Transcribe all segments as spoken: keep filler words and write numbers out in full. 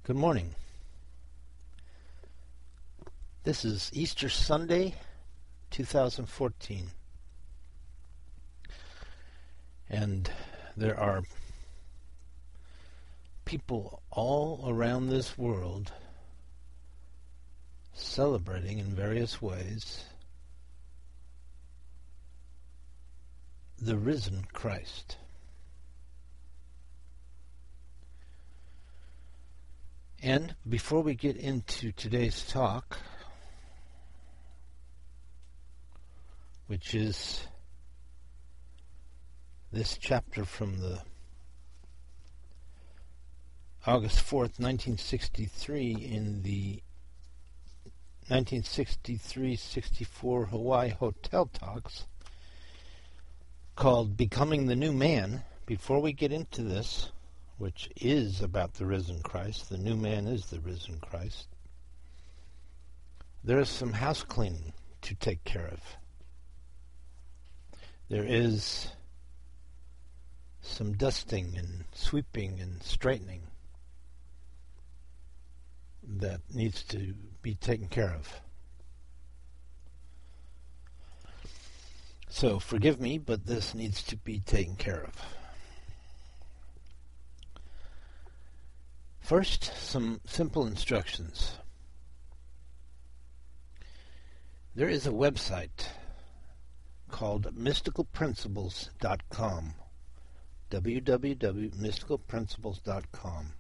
Good morning. This is Easter Sunday, two thousand fourteen. And there are people all around this world celebrating in various ways the risen Christ. And before we get into today's talk, which is this chapter from the August fourth, nineteen sixty-three, in the nineteen sixty-three sixty-four Hawaii Hotel Talks, called Becoming the New Man, before we get into this, which is about the risen Christ, the new man is the risen Christ, there is some house cleaning to take care of. There is some dusting and sweeping and straightening that needs to be taken care of. So forgive me, but this needs to be taken care of. First, some simple instructions. There is a website called mystical principles dot com, w w w dot mystical principles dot com.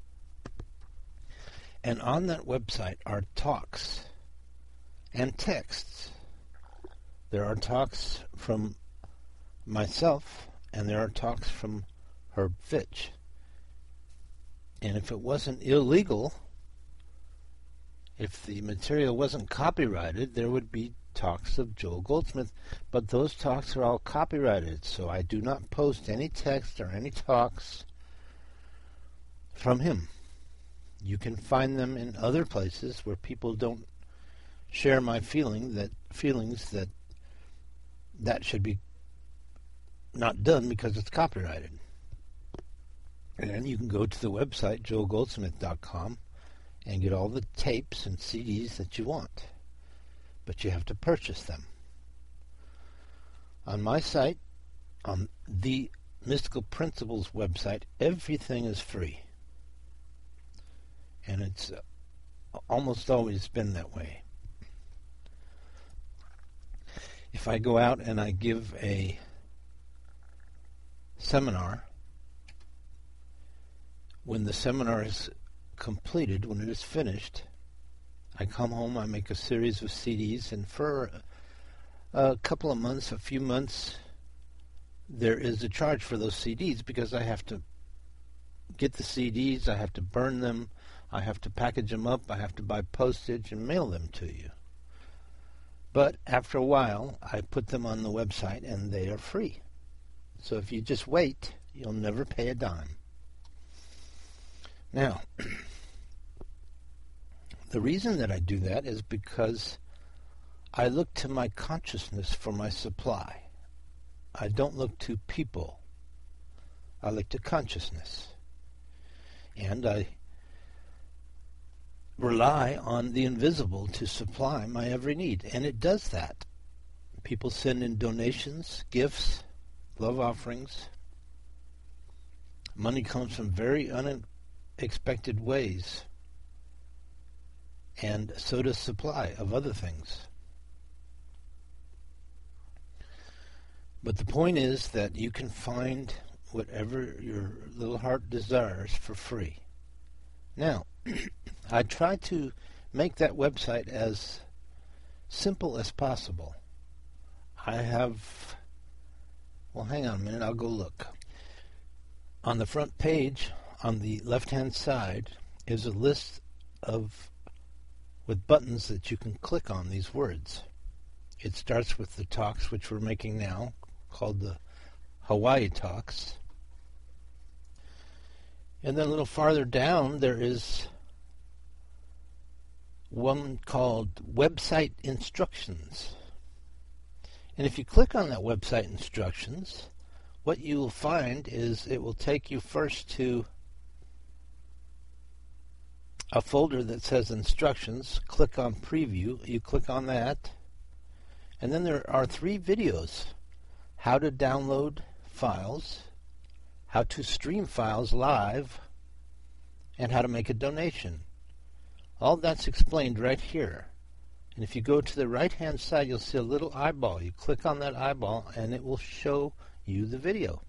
And on that website are talks and texts. There are talks from myself, and there are talks from Herb Fitch. And if it wasn't illegal, if the material wasn't copyrighted, there would be talks of Joel Goldsmith. But those talks are all copyrighted, so I do not post any text or any talks from him. You can find them in other places where people don't share my feeling that feelings that that should be not done because it's copyrighted. And you can go to the website, joel goldsmith dot com, and get all the tapes and C Ds that you want. But you have to purchase them. On my site, on the Mystical Principles website, everything is free. And it's almost always been that way. If I go out and I give a seminar, when the seminar is completed, when it is finished, I come home, I make a series of C Ds, and for a couple of months, a few months, there is a charge for those C Ds because I have to get the C Ds, I have to burn them, I have to package them up, I have to buy postage and mail them to you. But after a while, I put them on the website and they are free. So if you just wait, you'll never pay a dime. Now, the reason that I do that is because I look to my consciousness for my supply. I don't look to people. I look to consciousness. And I rely on the invisible to supply my every need. And it does that. People send in donations, gifts, love offerings. Money comes from very unexpected expected ways, and so does supply of other things. But the point is that you can find whatever your little heart desires for free. Now, I try to make that website as simple as possible. I have, well, hang on a minute, I'll go look. On the front page, on the left-hand side, is a list of with buttons that you can click on these words. It starts with the talks which we're making now, called the Hawaii Talks. And then a little farther down, there is one called Website Instructions. And if you click on that website instructions, what you will find is it will take you first to a folder that says instructions. Click on preview. You click on that. And then there are three videos. How to download files, how to stream files live, and how to make a donation. All that's explained right here. And if you go to the right-hand side, you'll see a little eyeball. You click on that eyeball, and it will show you the video.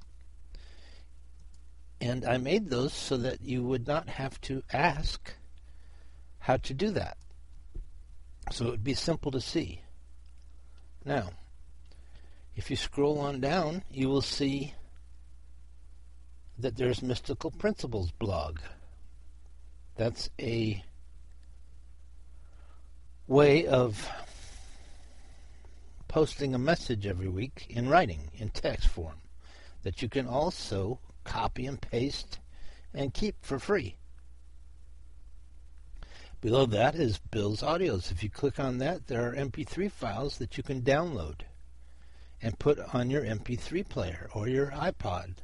And I made those so that you would not have to ask how to do that. So it would be simple to see. Now, if you scroll on down, you will see that there's Mystical Principles blog. That's a way of posting a message every week in writing, in text form, that you can also copy and paste and keep for free. Below that is Bill's Audios. If you click on that, there are M P three files that you can download and put on your M P three player or your iPod.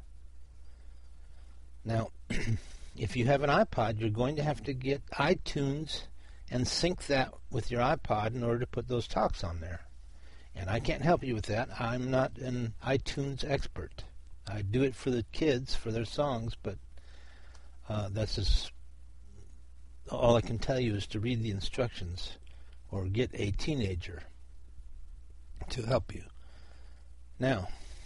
Now, if you have an iPod, you're going to have to get iTunes and sync that with your iPod in order to put those talks on there. And I can't help you with that. I'm not an iTunes expert. I do it for the kids, for their songs, but uh, that's just all I can tell you is to read the instructions or get a teenager to help you. Now,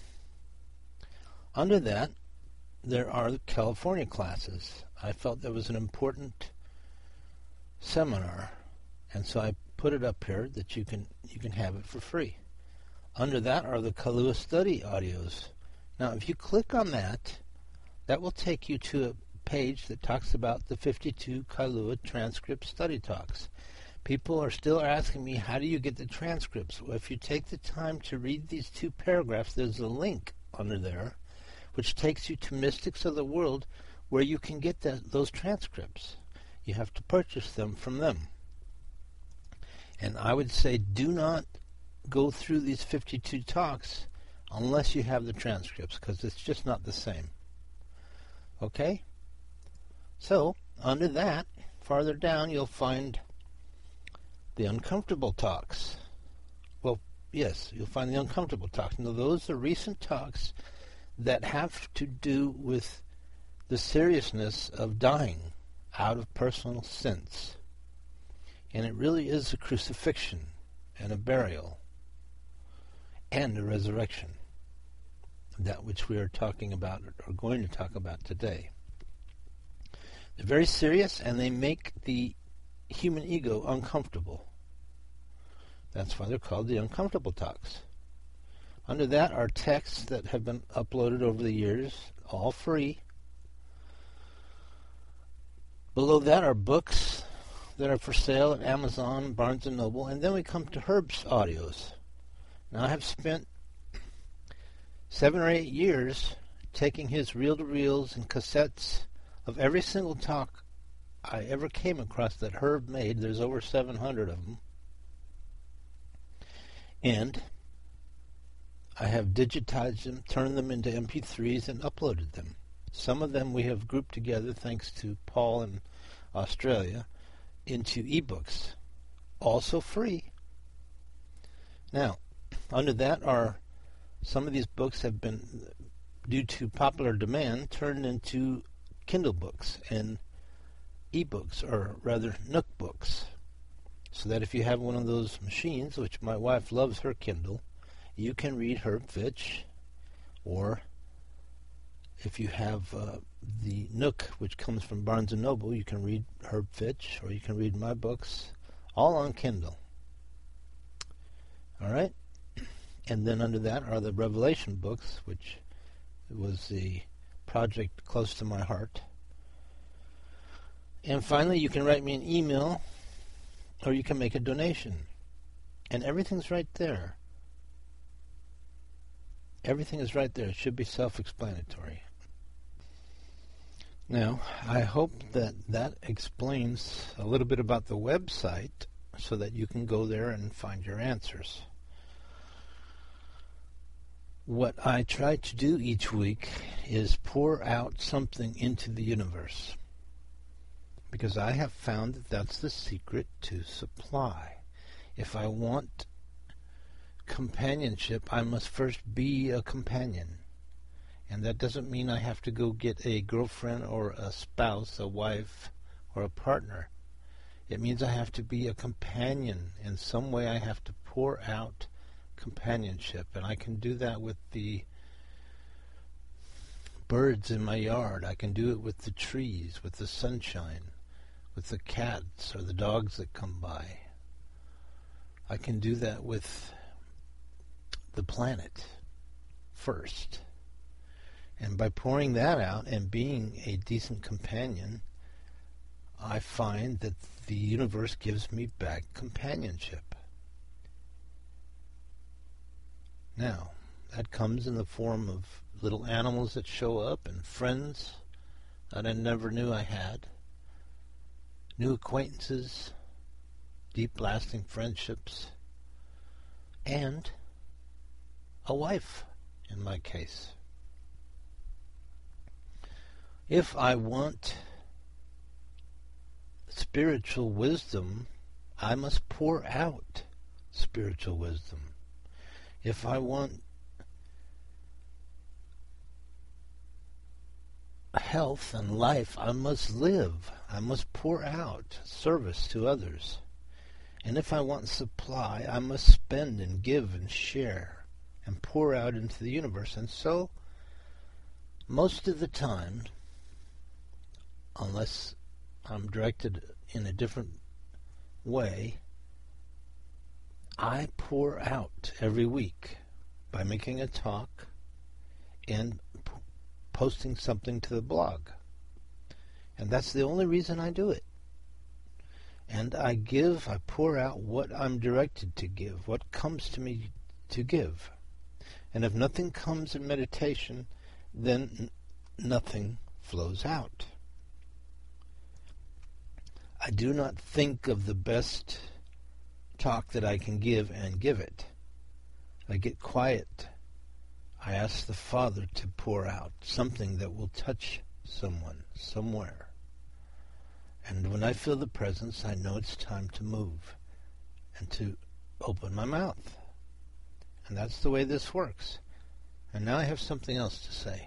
under that, there are the California classes. I felt that was an important seminar, and so I put it up here that you can you can have it for free. Under that are the Kahlua Study audios. Now, if you click on that, that will take you to a page that talks about the fifty-two Kahlua transcript study talks. People are still asking me, how do you get the transcripts? Well, if you take the time to read these two paragraphs, there's a link under there which takes you to Mystics of the World, where you can get the, those transcripts. You have to purchase them from them. And I would say do not go through these fifty-two talks unless you have the transcripts, because it's just not the same. Okay? So, under that, farther down, you'll find the uncomfortable talks. Well, yes, you'll find the uncomfortable talks. Now, those are recent talks that have to do with the seriousness of dying out of personal sins. And it really is a crucifixion and a burial and a resurrection, that which we are talking about or going to talk about today. They're very serious, and they make the human ego uncomfortable. That's why they're called the uncomfortable talks. Under that are texts that have been uploaded over the years, all free. Below that are books that are for sale at Amazon, Barnes and Noble, and then we come to Herb's audios. Now, I have spent seven or eight years taking his reel-to-reels and cassettes of every single talk I ever came across that Herb made. There's over seven hundred of them. And I have digitized them, turned them into M P threes, and uploaded them. Some of them we have grouped together, thanks to Paul in Australia, into ebooks, also free. Now, under that are some of these books have been, due to popular demand, turned into Kindle books and ebooks, or rather Nook books, so that if you have one of those machines, which my wife loves her Kindle, you can read Herb Fitch, or if you have uh, the Nook, which comes from Barnes and Noble, you can read Herb Fitch, or you can read my books, all on Kindle. All right? And then under that are the Revelation books, which was the project close to my heart. And finally, you can write me an email, or you can make a donation. And everything's right there. Everything is right there. It should be self-explanatory. Now, I hope that that explains a little bit about the website so that you can go there and find your answers. What I try to do each week is pour out something into the universe, because I have found that that's the secret to supply. If I want companionship, I must first be a companion. And that doesn't mean I have to go get a girlfriend or a spouse, a wife, or a partner. It means I have to be a companion. In some way I have to pour out companionship. And I can do that with the birds in my yard. I can do it with the trees, with the sunshine, with the cats or the dogs that come by. I can do that with the planet first. And by pouring that out and being a decent companion, I find that the universe gives me back companionship. Now, that comes in the form of little animals that show up and friends that I never knew I had, new acquaintances, deep lasting friendships, and a wife in my case. If I want spiritual wisdom, I must pour out spiritual wisdom. If I want health and life, I must live. I must pour out service to others. And if I want supply, I must spend and give and share and pour out into the universe. And so, most of the time, unless I'm directed in a different way, I pour out every week by making a talk and p- posting something to the blog. And that's the only reason I do it. And I give, I pour out what I'm directed to give, what comes to me to give. And if nothing comes in meditation, then n- nothing flows out. I do not think of the best talk that I can give and give it. I get quiet. I ask the Father to pour out something that will touch someone somewhere. And when I feel the presence, I know it's time to move and to open my mouth. And that's the way this works. And now I have something else to say.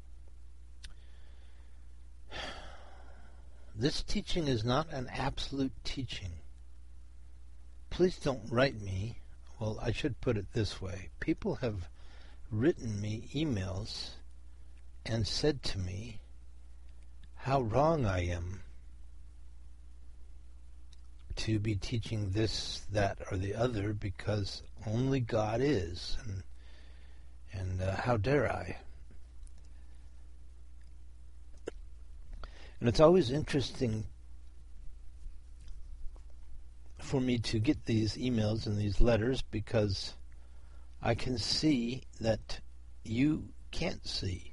This teaching is not an absolute teaching. Please don't write me. Well, I should put it this way. People have written me emails and said to me how wrong I am to be teaching this, that, or the other, because only God is, and and uh, how dare I? And it's always interesting for me to get these emails and these letters, because I can see that you can't see.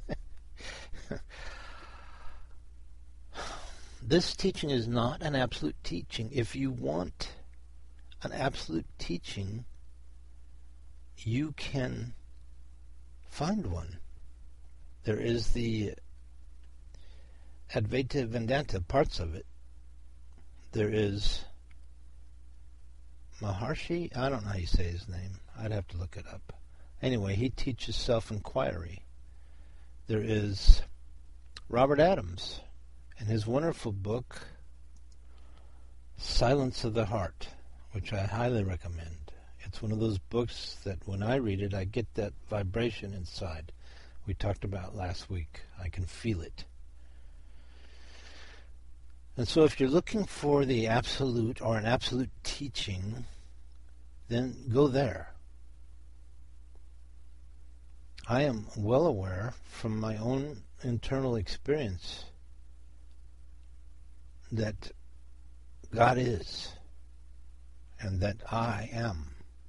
This teaching is not an absolute teaching. If you want an absolute teaching, you can find one. There is the Advaita Vedanta, parts of it. There is Maharshi, I don't know how you say his name. I'd have to look it up. Anyway, he teaches self-inquiry. There is Robert Adams and his wonderful book, Silence of the Heart, which I highly recommend. It's one of those books that when I read it, I get that vibration inside we talked about last week. I can feel it. And so if you're looking for the absolute or an absolute teaching, then go there. I am well aware from my own internal experience that God is and that I am.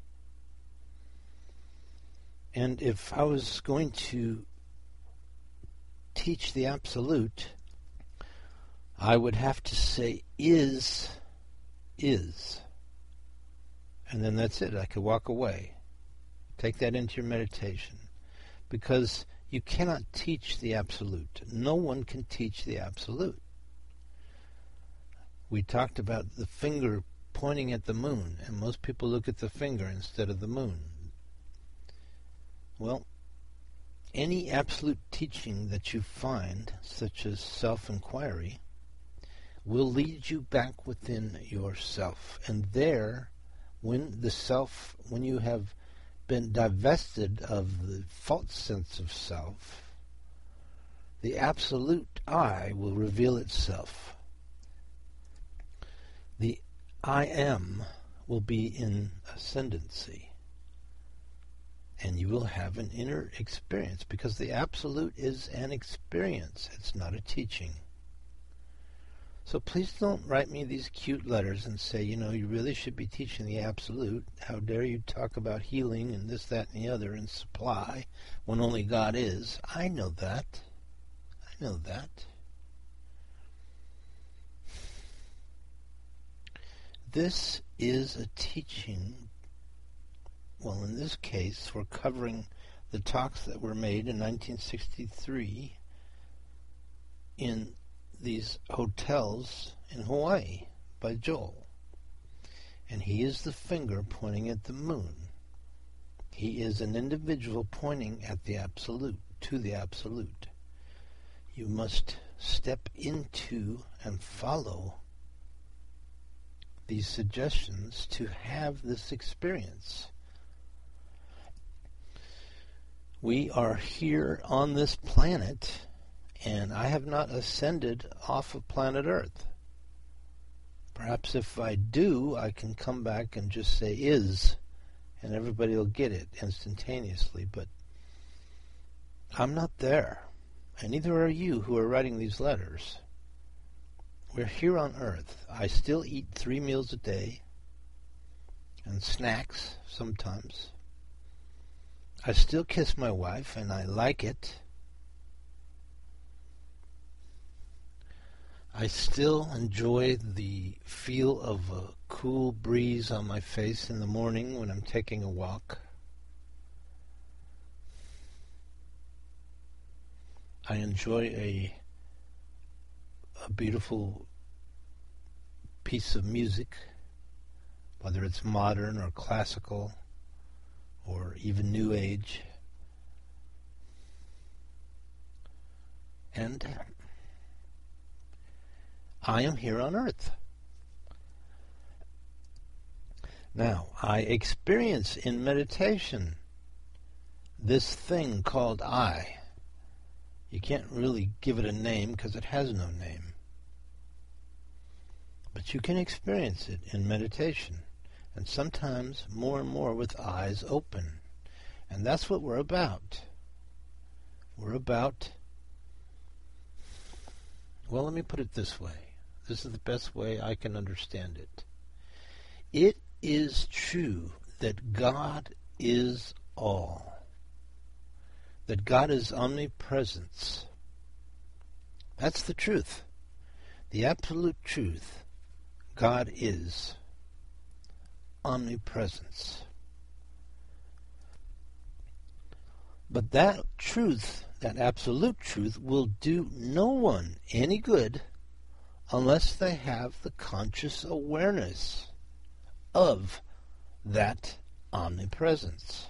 And if I was going to teach the absolute, I would have to say is, is. And then that's it. I could walk away. Take that into your meditation. Because you cannot teach the absolute. No one can teach the absolute. We talked about the finger pointing at the moon, and most people look at the finger instead of the moon. Well, any absolute teaching that you find, such as self-inquiry, will lead you back within yourself. And there, when the self, when you have been divested of the false sense of self, the absolute I will reveal itself. The I am will be in ascendancy. And you will have an inner experience, because the absolute is an experience. It's not a teaching. So please don't write me these cute letters and say, you know, you really should be teaching the absolute. How dare you talk about healing and this, that, and the other and supply when only God is. I know that. I know that. This is a teaching. Well, in this case, we're covering the talks that were made in nineteen sixty-three in these hotels in Hawaii by Joel. And he is the finger pointing at the moon. He is an individual pointing at the absolute, to the absolute. You must step into and follow these suggestions to have this experience. We are here on this planet, and I have not ascended off of planet Earth. Perhaps if I do, I can come back and just say is, and everybody will get it instantaneously, but I'm not there, and neither are you who are writing these letters. We're here on Earth. I still eat three meals a day, and snacks sometimes. I still kiss my wife, and I like it. I still enjoy the feel of a cool breeze on my face in the morning when I'm taking a walk. I enjoy a, a beautiful piece of music, whether it's modern or classical, or even New Age. And I am here on Earth. Now, I experience in meditation this thing called I. You can't really give it a name because it has no name. But you can experience it in meditation. And sometimes more and more with eyes open. And that's what we're about. We're about, well, let me put it this way. This is the best way I can understand it. It is true that God is all. That God is omnipresence. That's the truth. The absolute truth. God is omnipresence. But that truth, that absolute truth, will do no one any good unless they have the conscious awareness of that omnipresence.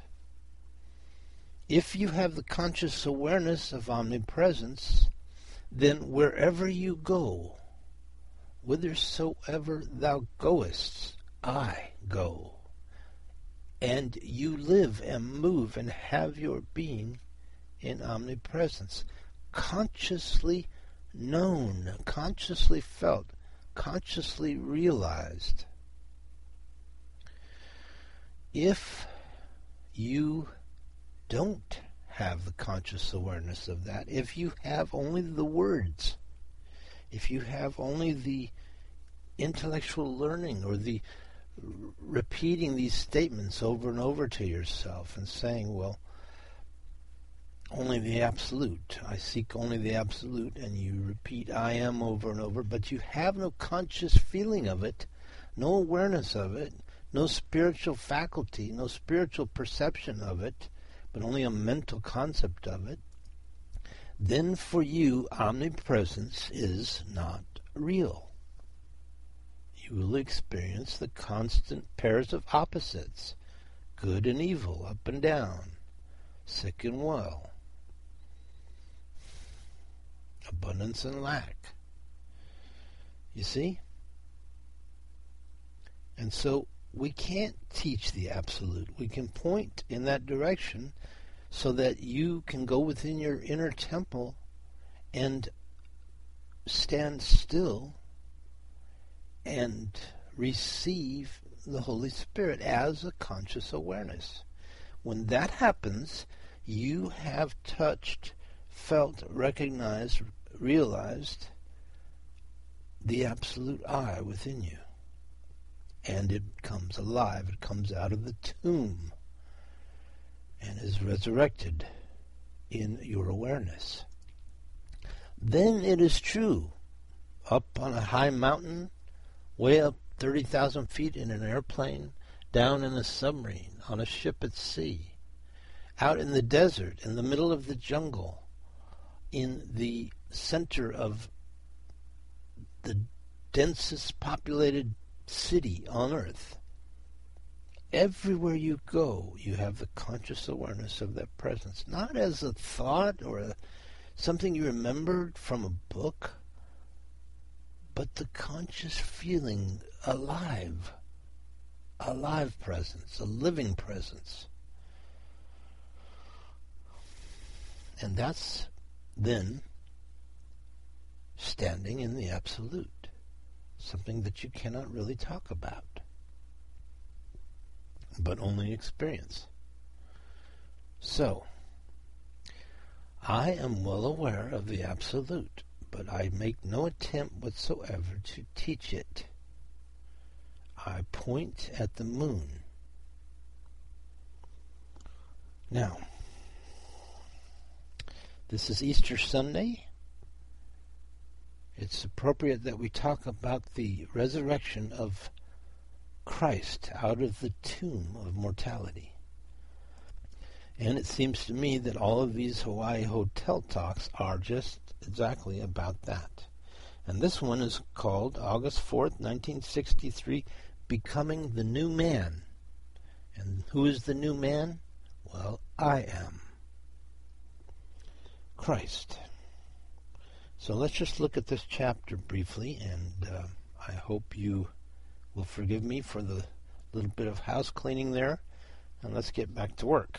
If you have the conscious awareness of omnipresence, then wherever you go, whithersoever thou goest, I go. And you live and move and have your being in omnipresence. Consciously known, consciously felt, consciously realized. If you don't have the conscious awareness of that, if you have only the words, if you have only the intellectual learning or the repeating these statements over and over to yourself and saying, well, only the absolute, I seek only the absolute, and you repeat I am over and over, but you have no conscious feeling of it, no awareness of it, no spiritual faculty, no spiritual perception of it, but only a mental concept of it, then for you omnipresence is not real. you will experience the constant pairs of opposites, good and evil, up and down, sick and well, abundance and lack. You see? And so we can't teach the absolute. We can point in that direction so that you can go within your inner temple and stand still and receive the Holy Spirit as a conscious awareness. When that happens, you have touched, felt, recognized, realized the absolute I within you. And it comes alive. It comes out of the tomb and is resurrected in your awareness. Then it is true. Up on a high mountain, way up thirty thousand feet in an airplane, down in a submarine, on a ship at sea, out in the desert, in the middle of the jungle, in the center of the densest populated city on earth. Everywhere you go, you have the conscious awareness of that presence, not as a thought or a, something you remembered from a book, but the conscious feeling alive, a live presence, a living presence. And that's then standing in the absolute, something that you cannot really talk about, but only experience. So, I am well aware of the absolute, but I make no attempt whatsoever to teach it. I point at the moon. Now, this is Easter Sunday. It's appropriate that we talk about the resurrection of Christ out of the tomb of mortality. And it seems to me that all of these Hawaii Hotel talks are just exactly about that. And this one is called August fourth, nineteen sixty-three, Becoming the New Man. And who is the new man? Well, I am. Christ. So let's just look at this chapter briefly, and uh, I hope you will forgive me for the little bit of house cleaning there, and let's get back to work.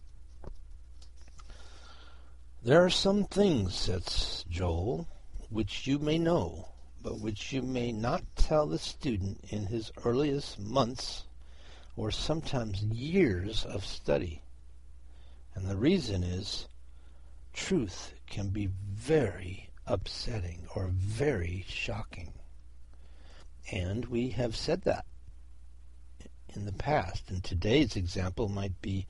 There are some things, says Joel, which you may know, but which you may not tell the student in his earliest months or sometimes years of study. And the reason is truth can be very upsetting or very shocking. And we have said that in the past. And today's example might be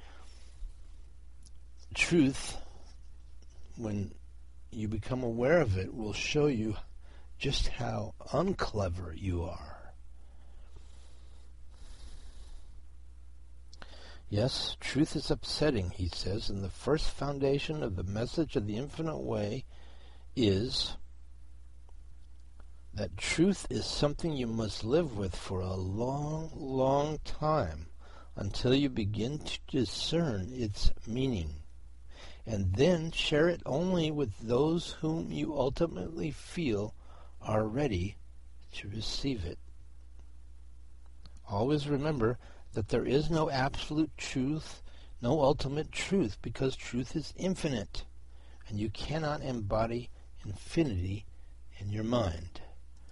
truth, when you become aware of it, will show you just how unclever you are. Yes, truth is upsetting, he says, and the first foundation of the message of the infinite way is that truth is something you must live with for a long, long time until you begin to discern its meaning, and then share it only with those whom you ultimately feel are ready to receive it. Always remember that there is no absolute truth, no ultimate truth, because truth is infinite, and you cannot embody infinity in your mind.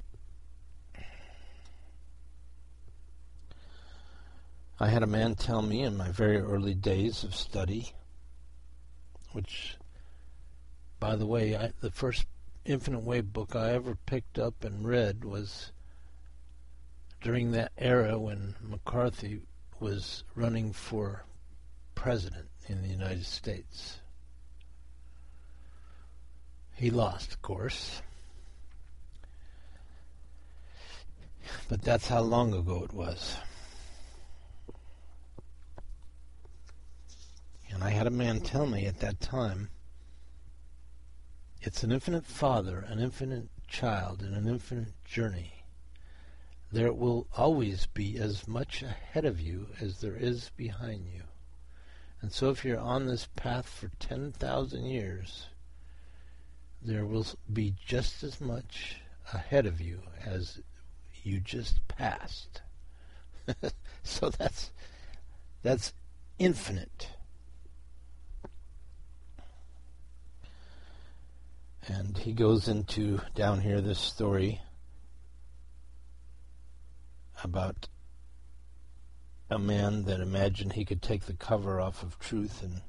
I had a man tell me in my very early days of study, which, by the way, I, the first Infinite Way book I ever picked up and read was during that era when McCarthy was running for president in the United States. He lost, of course. But that's how long ago it was. And I had a man tell me at that time, it's an infinite father, an infinite child, and an infinite journey. there will always be as much ahead of you as there is behind you. And so if you're on this path for ten thousand years, there will be just as much ahead of you as you just passed. So that's that's infinite. And he goes into, down here, this story about a man that imagined he could take the cover off of truth, and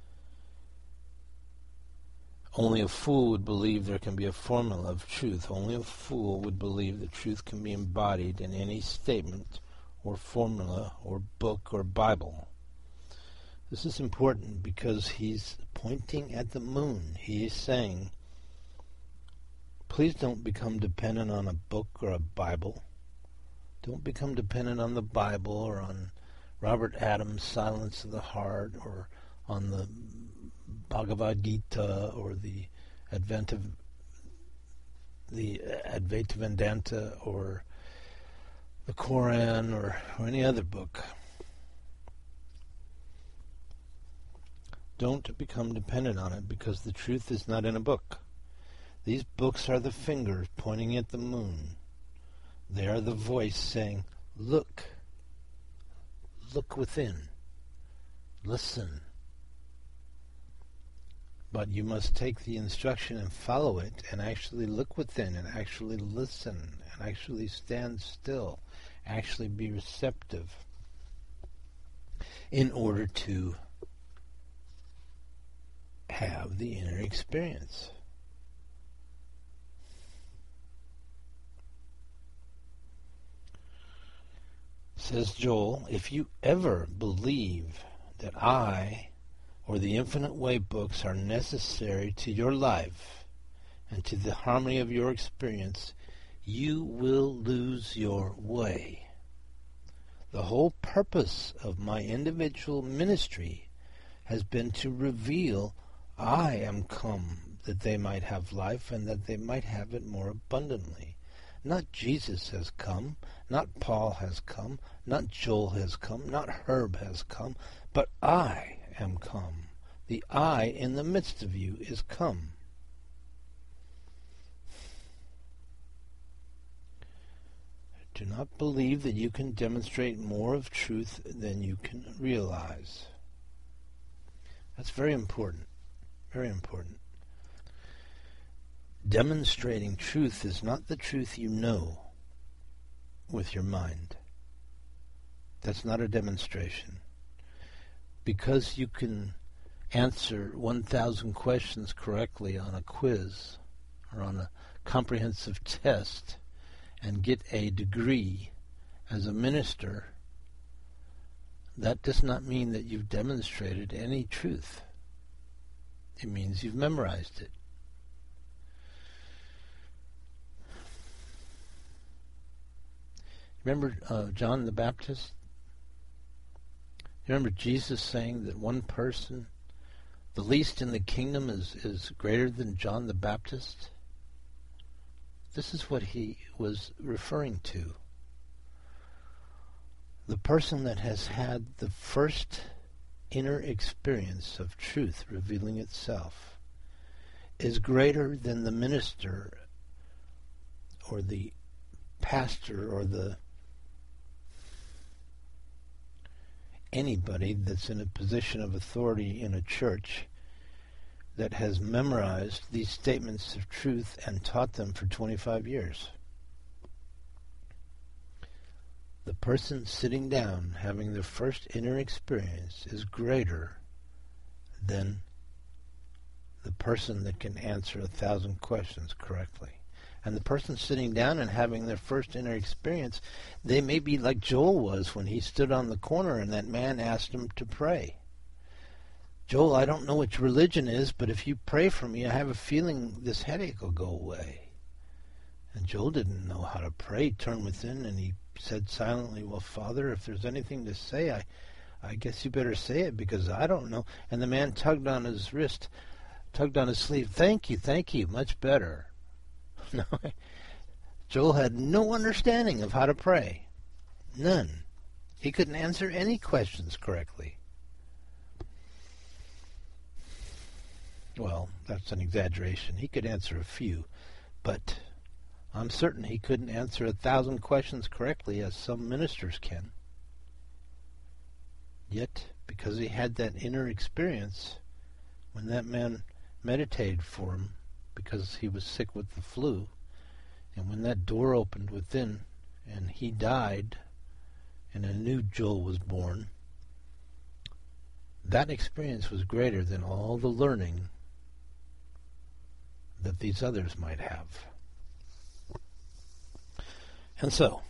only a fool would believe there can be a formula of truth. Only a fool would believe that truth can be embodied in any statement or formula or book or Bible. This is important because he's pointing at the moon. He is saying, please don't become dependent on a book or a Bible. Don't become dependent on the Bible or on Robert Adams' Silence of the Heart or on the Bhagavad Gita or the Advent of the Advaita Vedanta or the Quran or, or any other book. Don't become dependent on it because the truth is not in a book. These books are the fingers pointing at the moon. They are the voice saying, look, look within, listen. But you must take the instruction and follow it and actually look within and actually listen and actually stand still, actually be receptive in order to have the inner experience. Says Joel, if you ever believe that I or the Infinite Way books are necessary to your life and to the harmony of your experience, you will lose your way. The whole purpose of my individual ministry has been to reveal I am come that they might have life and that they might have it more abundantly. Not Jesus has come, not Paul has come, not Joel has come, not Herb has come, but I am come. The I in the midst of you is come. Do not believe that you can demonstrate more of truth than you can realize. That's very important. Very important. Demonstrating truth is not the truth you know with your mind. That's not a demonstration. Because you can answer one thousand questions correctly on a quiz or on a comprehensive test and get a degree as a minister, that does not mean that you've demonstrated any truth. It means you've memorized it. Remember uh, John the Baptist? You remember Jesus saying that one person, the least in the kingdom, is, is greater than John the Baptist? This is what he was referring to. The person that has had the first inner experience of truth revealing itself is greater than the minister or the pastor or the anybody that's in a position of authority in a church that has memorized these statements of truth and taught them for twenty-five years. The person sitting down having their first inner experience is greater than the person that can answer a thousand questions correctly. And the person sitting down and having their first inner experience, they may be like Joel was when he stood on the corner and that man asked him to pray. Joel, I don't know what your religion is, but if you pray for me, I have a feeling this headache will go away. And Joel didn't know how to pray. He turned within and he said silently, well, Father, if there's anything to say, I, I guess you better say it because I don't know. And the man tugged on his wrist, tugged on his sleeve. Thank you, thank you, much better. No, Joel had no understanding of how to pray. None. He couldn't answer any questions correctly. Well, that's an exaggeration. He could answer a few, but I'm certain he couldn't answer a thousand questions correctly as some ministers can. Yet, because he had that inner experience, when that man meditated for him because he was sick with the flu, and when that door opened within and he died and a new Joel was born, that experience was greater than all the learning that these others might have. And so,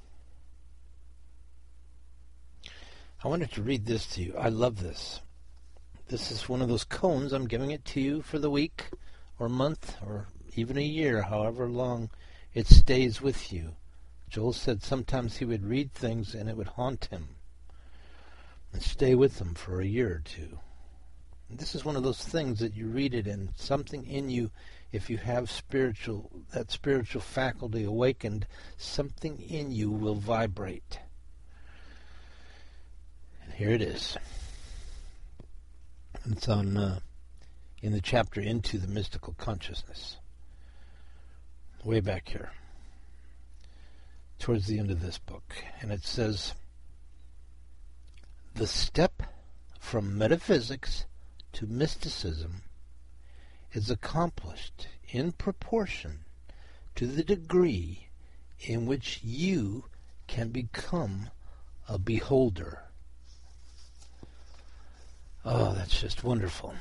I wanted to read this to you. I love this. This is one of those koans. I'm giving it to you for the week or month or even a year, however long it stays with you. Joel said sometimes he would read things and it would haunt him and stay with him for a year or two. And this is one of those things that you read it and something in you, if you have spiritual, that spiritual faculty awakened, something in you will vibrate. And here it is. It's on uh, in the chapter Into the Mystical Consciousness. Way back here. Towards the end of this book. And it says, the step from metaphysics to mysticism is accomplished in proportion to the degree in which you can become a beholder. Oh, that's just wonderful.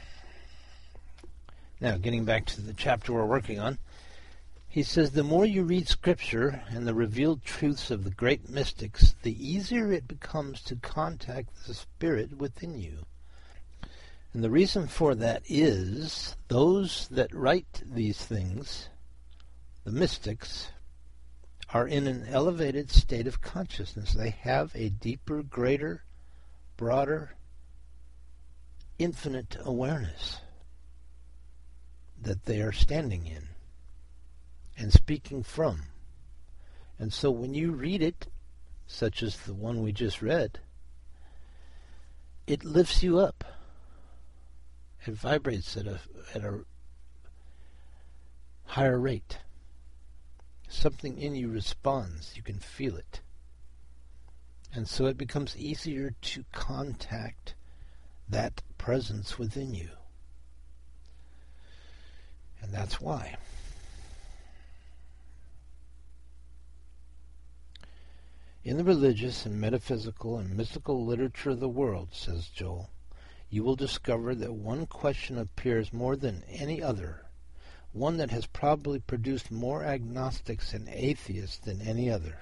Now, getting back to the chapter we're working on, he says, the more you read Scripture and the revealed truths of the great mystics, the easier it becomes to contact the Spirit within you. And the reason for that is those that write these things, the mystics, are in an elevated state of consciousness. They have a deeper, greater, broader, infinite awareness that they are standing in and speaking from. And so when you read it, such as the one we just read, it lifts you up. It vibrates at a at a higher rate. Something in you responds. You can feel it. And so it becomes easier to contact that presence within you. And that's why. In the religious and metaphysical and mystical literature of the world, says Joel, you will discover that one question appears more than any other, one that has probably produced more agnostics and atheists than any other.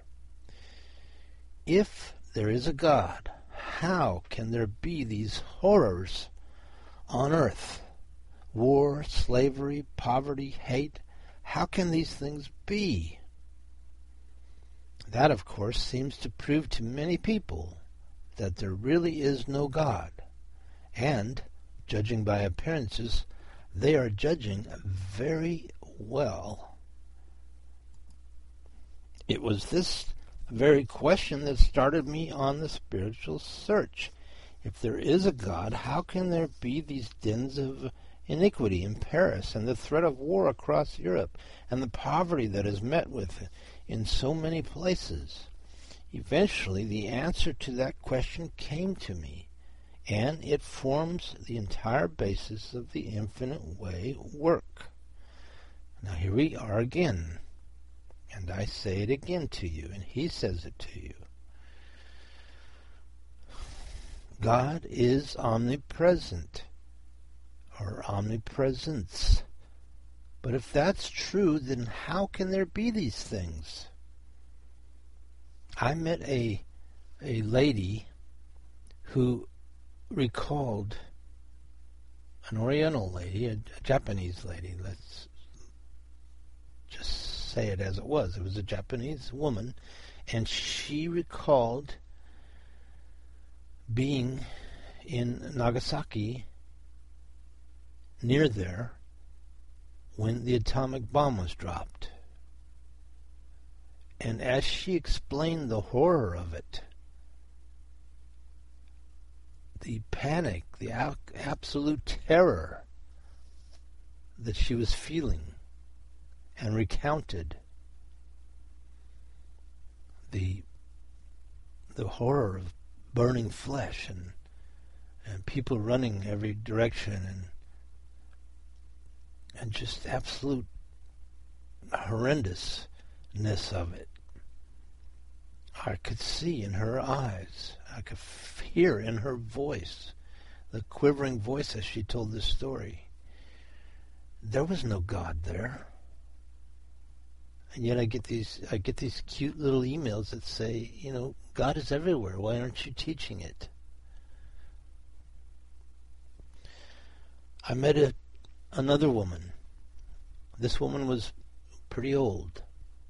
If there is a God, how can there be these horrors on earth? War, slavery, poverty, hate. How can these things be? That, of course, seems to prove to many people that there really is no God. And, judging by appearances, they are judging very well. It was this very question that started me on the spiritual search. If there is a God, how can there be these dens of iniquity in Paris, and the threat of war across Europe, and the poverty that is met with in so many places? Eventually, the answer to that question came to me, and it forms the entire basis of the infinite way work. Now here we are again, and I say it again to you, and he says it to you. God is omnipresent, or omnipresence. But if that's true, then how can there be these things? I met a a lady who recalled, an Oriental lady, a, a Japanese lady, let's just say it as it was. It was a Japanese woman, and she recalled being in Nagasaki, near there, when the atomic bomb was dropped. And as she explained the horror of it, the panic, the absolute terror that she was feeling, and recounted the the horror of burning flesh and and people running every direction and and just absolute horrendousness of it. I could see in her eyes, I could hear in her voice, the quivering voice as she told this story. There was no God there. And yet I get these I get these cute little emails that say, you know, God is everywhere. Why aren't you teaching it? I met a, another woman. This woman was pretty old.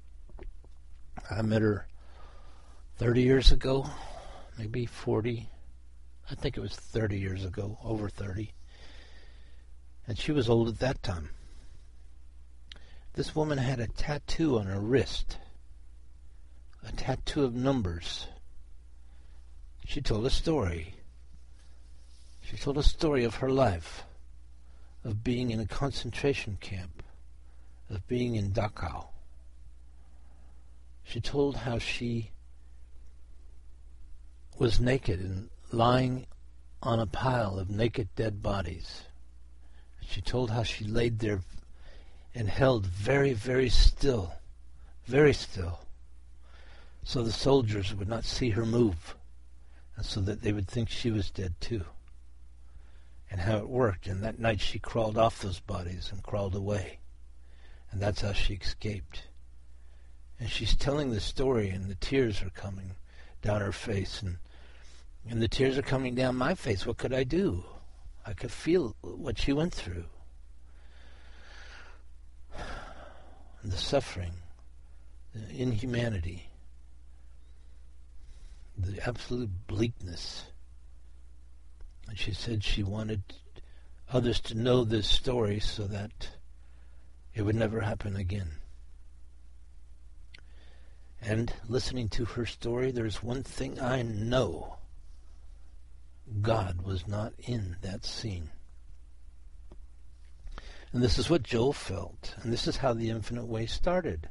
I met her thirty years ago, maybe forty. I think it was thirty years ago, over thirty. And she was old at that time. This woman had a tattoo on her wrist, a tattoo of numbers. She told a story. She told a story of her life, of being in a concentration camp, of being in Dachau. She told how she was naked and lying on a pile of naked dead bodies. She told how she laid there and held very, very still, very still, so the soldiers would not see her move, and so that they would think she was dead too. And how it worked, and that night she crawled off those bodies and crawled away, and that's how she escaped. And she's telling the story, and the tears are coming down her face, and and the tears are coming down my face. What could I do? I could feel what she went through. The suffering, the inhumanity, the absolute bleakness. And she said she wanted others to know this story so that it would never happen again. And listening to her story, there's one thing I know. God was not in that scene. And this is what Joel felt. And this is how the Infinite Way started.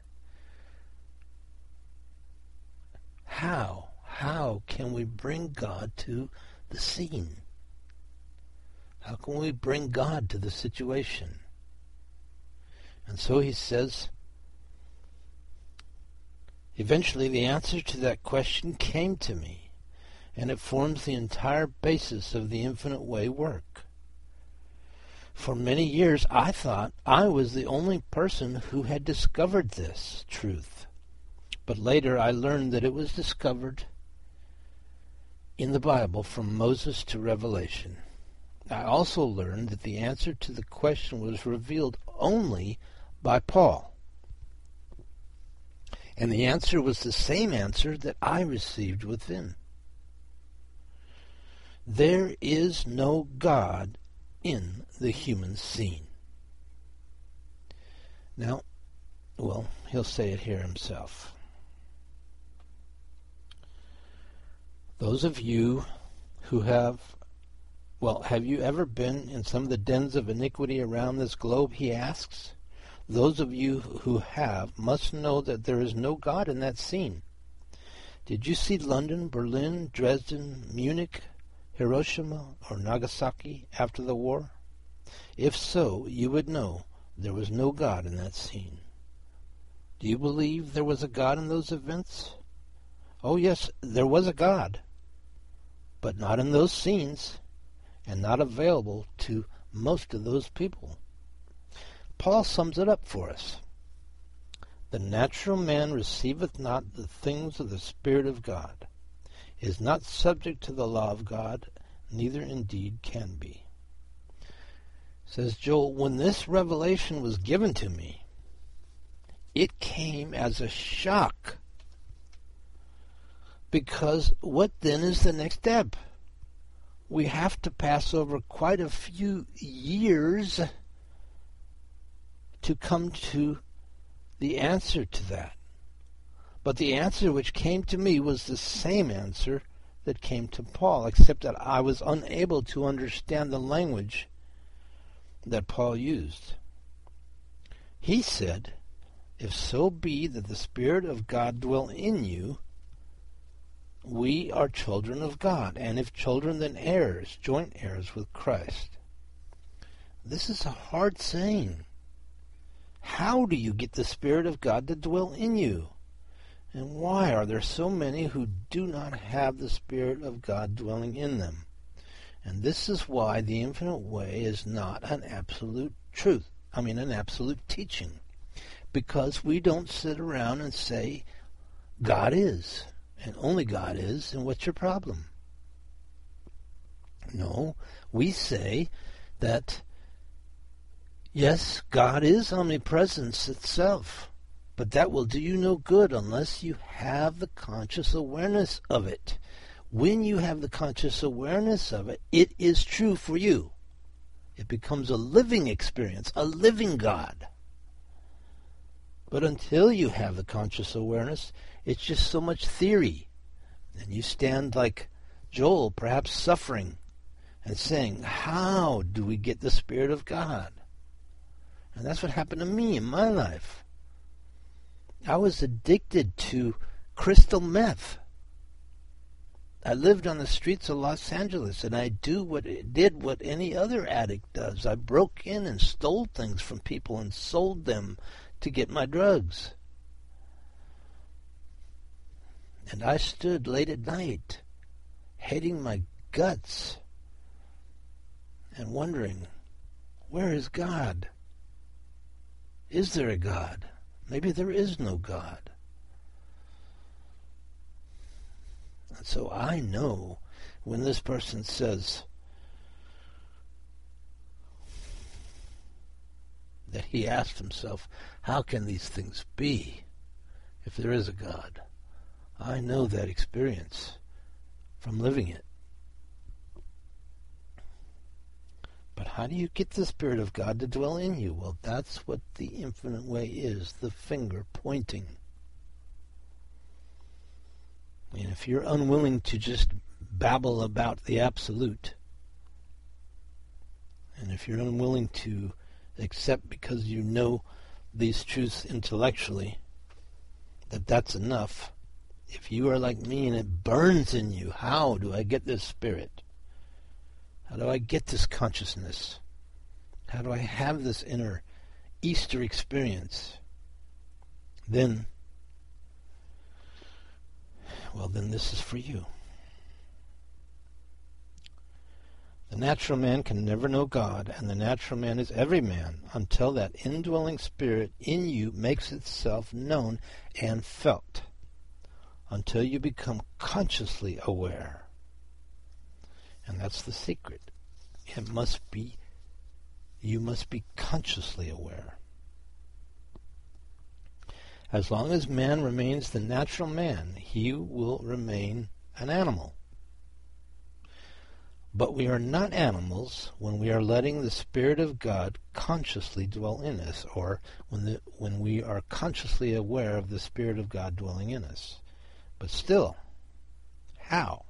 How? How can we bring God to the scene? How can we bring God to the situation? And so he says, eventually the answer to that question came to me, and it forms the entire basis of the Infinite Way work. For many years, I thought I was the only person who had discovered this truth. But later I learned that it was discovered in the Bible from Moses to Revelation. I also learned that the answer to the question was revealed only by Paul. And the answer was the same answer that I received within. There is no God in the human scene. Now, well, he'll say it here himself. Those of you who have, well, have you ever been in some of the dens of iniquity around this globe, he asks? Those of you who have must know that there is no God in that scene. Did you see London, Berlin, Dresden, Munich, Hiroshima, or Nagasaki after the war? If so, you would know there was no God in that scene. Do you believe there was a God in those events? Oh yes, there was a God, but not in those scenes, and not available to most of those people. Paul sums it up for us. The natural man receiveth not the things of the Spirit of God, is not subject to the law of God, neither indeed can be. Says Joel, when this revelation was given to me, it came as a shock. Because what then is the next step? We have to pass over quite a few years to come to the answer to that. But the answer which came to me was the same answer that came to Paul, except that I was unable to understand the language that Paul used. He said, "If so be that the Spirit of God dwell in you, we are children of God, and if children, then heirs, joint heirs with Christ." This is a hard saying. How do you get the Spirit of God to dwell in you? And why are there so many who do not have the Spirit of God dwelling in them? And this is why the infinite way is not an absolute truth. I mean, an absolute teaching. Because we don't sit around and say, God is, and only God is, and what's your problem? No, we say that, yes, God is omnipresence itself. But that will do you no good unless you have the conscious awareness of it. When you have the conscious awareness of it, it is true for you. It becomes a living experience, a living God. But until you have the conscious awareness, it's just so much theory. And you stand like Joel, perhaps suffering, and saying, how do we get the Spirit of God? And that's what happened to me in my life. I was addicted to crystal meth. I lived on the streets of Los Angeles, and I do what did what any other addict does. I broke in and stole things from people and sold them to get my drugs. And I stood late at night, hating my guts, and wondering, where is God? Is there a God? Maybe there is no God. And so I know when this person says that he asked himself, how can these things be if there is a God? I know that experience from living it. But how do you get the Spirit of God to dwell in you? Well, that's what the infinite way is, the finger pointing. And if you're unwilling to just babble about the absolute, and if you're unwilling to accept because you know these truths intellectually, that that's enough, if you are like me and it burns in you, how do I get this Spirit? How do I get this consciousness? How do I have this inner Easter experience? Then, well, then this is for you. The natural man can never know God, and the natural man is every man until that indwelling Spirit in you makes itself known and felt, until you become consciously aware. And that's the secret. It must be, you must be consciously aware. As long as man remains the natural man, he will remain an animal. But we are not animals when we are letting the Spirit of God consciously dwell in us, or when the, when we are consciously aware of the Spirit of God dwelling in us. But still, how?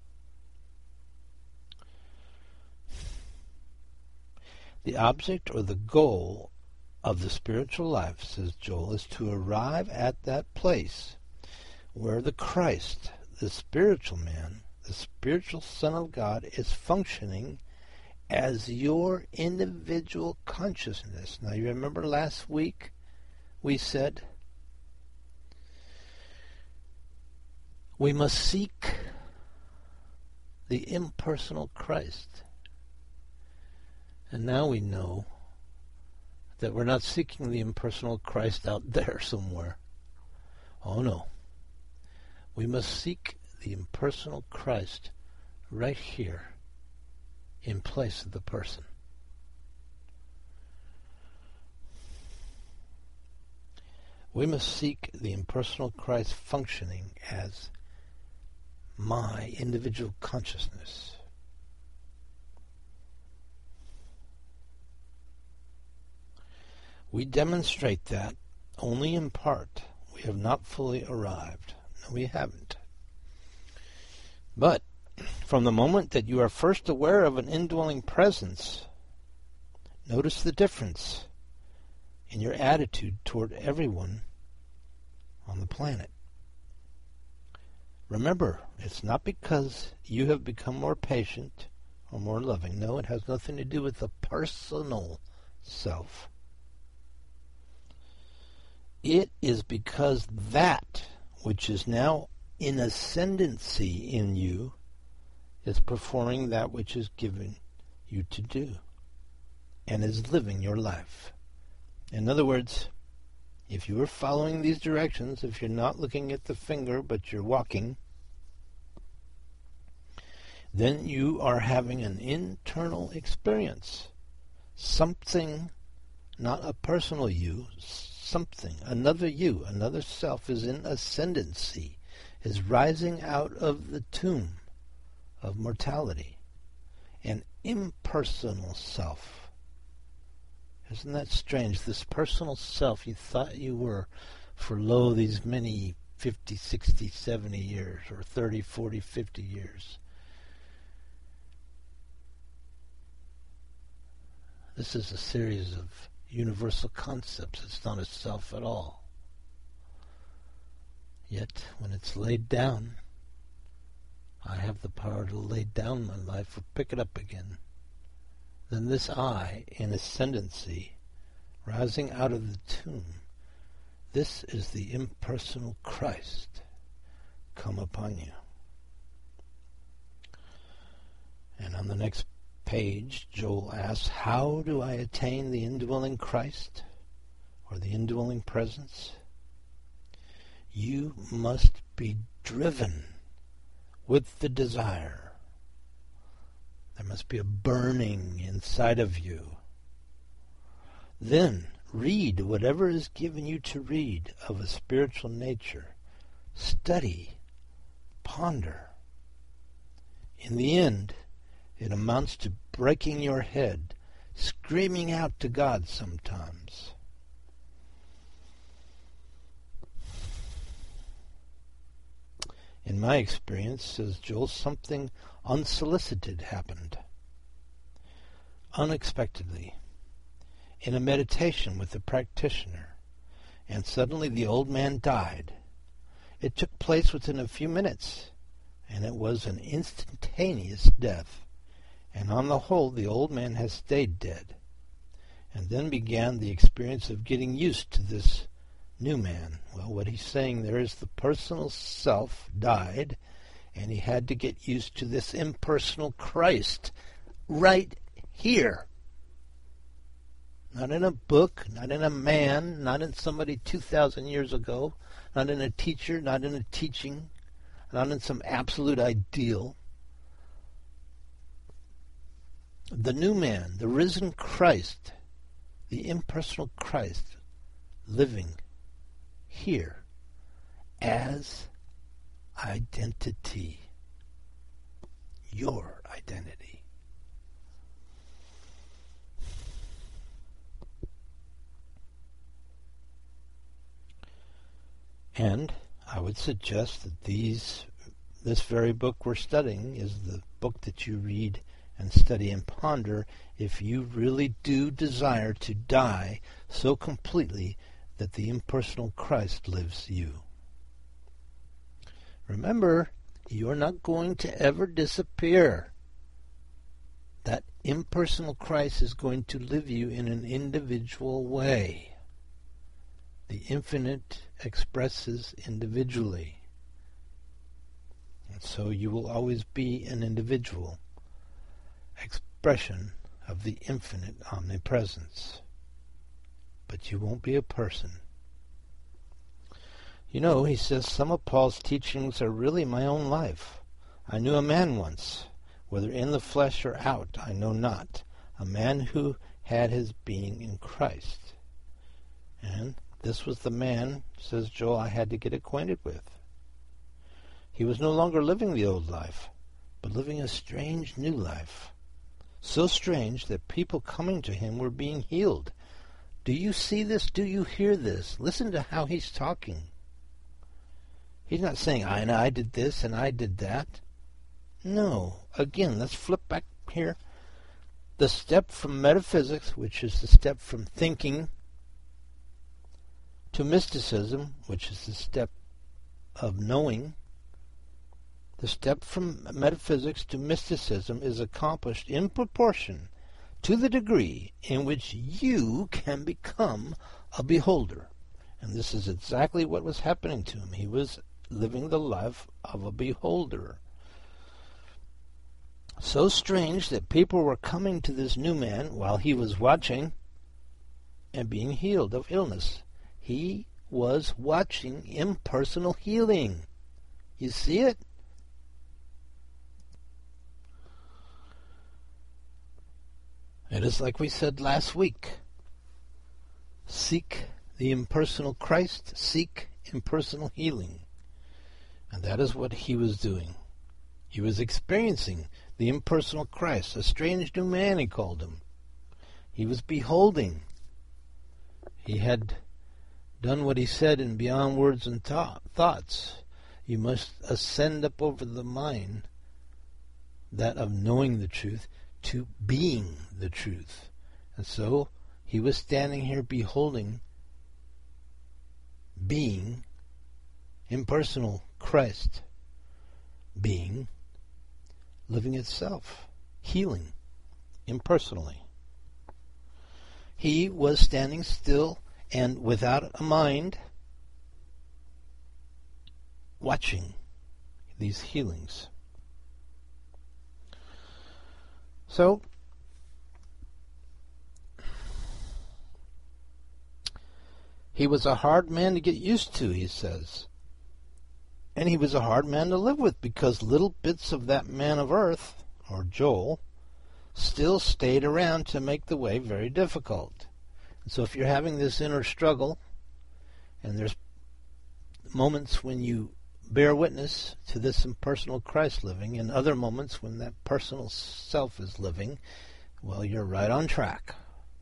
The object or the goal of the spiritual life, says Joel, is to arrive at that place where the Christ, the spiritual man, the spiritual Son of God, is functioning as your individual consciousness. Now, you remember last week we said we must seek the impersonal Christ. And now we know that we're not seeking the impersonal Christ out there somewhere. Oh no. We must seek the impersonal Christ right here in place of the person. We must seek the impersonal Christ functioning as my individual consciousness. We demonstrate that only in part. We We have not fully arrived. No, we haven't. But from the moment that you are first aware of an indwelling presence, notice the difference in your attitude toward everyone on the planet. Remember, it's not because you have become more patient or more loving. No, it has nothing to do with the personal self. It is because that which is now in ascendancy in you is performing that which is given you to do and is living your life. In other words, if you are following these directions, if you're not looking at the finger but you're walking, then you are having an internal experience. Something, not a personal you, something, another you, another self is in ascendancy, is rising out of the tomb of mortality, an impersonal self. Isn't that strange? This personal self you thought you were for, lo, these many fifty, sixty, seventy years, or thirty, forty, fifty years. This is a series of universal concepts. It's not a self at all. Yet, when it's laid down, I have the power to lay down my life or pick it up again. Then this I, in ascendancy, rising out of the tomb, this is the impersonal Christ come upon you. And on the next page, Joel asks, how do I attain the indwelling Christ, or the indwelling presence? You must be driven with the desire. There must be a burning inside of you. Then read whatever is given you to read of a spiritual nature. Study, ponder. In the end, it amounts to breaking your head, screaming out to God sometimes. In my experience, says Joel, something unsolicited happened. Unexpectedly, in a meditation with a practitioner, and suddenly the old man died. It took place within a few minutes, and it was an instantaneous death. And on the whole, the old man has stayed dead. And then began the experience of getting used to this new man. Well, what he's saying there is the personal self died, and he had to get used to this impersonal Christ right here. Not in a book, not in a man, not in somebody two thousand years ago, not in a teacher, not in a teaching, not in some absolute ideal. The new man, the risen Christ, the impersonal Christ, living here as identity, your identity. And I would suggest that these, this very book we're studying is the book that you read and study and ponder if you really do desire to die so completely that the impersonal Christ lives you. Remember, you're not going to ever disappear. That impersonal Christ is going to live you in an individual way. The infinite expresses individually. And so you will always be an individual expression of the infinite omnipresence. But you won't be a person. You know, he says, some of Paul's teachings are really my own life. I knew a man once, whether in the flesh or out, I know not, a man who had his being in Christ. And this was the man, says Joel, I had to get acquainted with. He was no longer living the old life, but living a strange new life. So strange that people coming to him were being healed. Do you see this? Do you hear this? Listen to how he's talking. He's not saying, I, and I did this and I did that. No. Again, let's flip back here. The step from metaphysics, which is the step from thinking, to mysticism, which is the step of knowing. The step from metaphysics to mysticism is accomplished in proportion to the degree in which you can become a beholder. And this is exactly what was happening to him. He was living the life of a beholder. So strange that people were coming to this new man while he was watching and being healed of illness. He was watching impersonal healing. You see it? It is like we said last week. Seek the impersonal Christ, seek impersonal healing. And that is what he was doing. He was experiencing the impersonal Christ, a strange new man, he called him. He was beholding. He had done what he said in Beyond Words and Thought, Thoughts. You must ascend up over the mind, that of knowing the truth, to being the truth. And so he was standing here beholding, being, impersonal Christ, being, living itself, healing, impersonally. He was standing still and without a mind, watching these healings. So, he was a hard man to get used to, he says. And he was a hard man to live with because little bits of that man of earth, or Joel, still stayed around to make the way very difficult. And so if you're having this inner struggle, and there's moments when you bear witness to this impersonal Christ living, and other moments when that personal self is living, well, you're right on track.